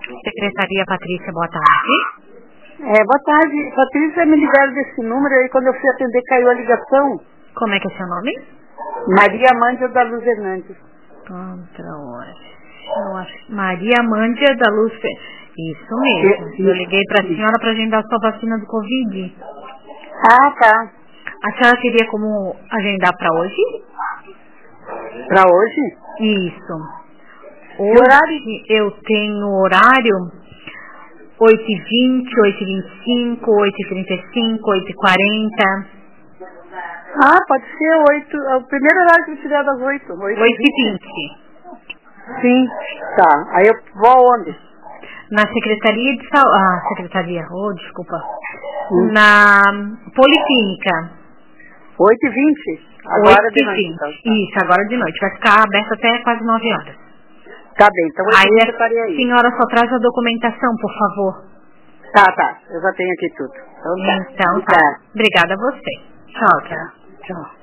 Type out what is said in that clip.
Secretaria Patrícia, boa tarde. Boa tarde. Patrícia, me ligaram desse número e quando eu fui atender caiu a ligação. Como é que é seu nome? Maria Amândia da Luz Hernandes. Maria Amândia da Luz. Isso mesmo. Eu liguei para a senhora para agendar sua vacina do Covid. Ah, tá. A senhora queria como agendar para hoje? Para hoje? Isso. Hoje horário? Eu tenho horário 8h20, 8h25, 8h35, 8h40. Ah, pode ser 8. O primeiro horário que eu tiver das 8. 8h20. Sim, tá. Aí eu vou aonde? Na Secretaria de Saúde. Desculpa. Na Policlínica. 8h20? Agora de noite. Então, tá. Isso, agora de noite. Vai ficar aberto até quase 9 horas. Tá bem, então 8h20 eu estarei aí. Senhora, só traz a documentação, por favor. Tá. Eu já tenho aqui tudo. Então tá. Obrigada a você. Tchau. Tchau.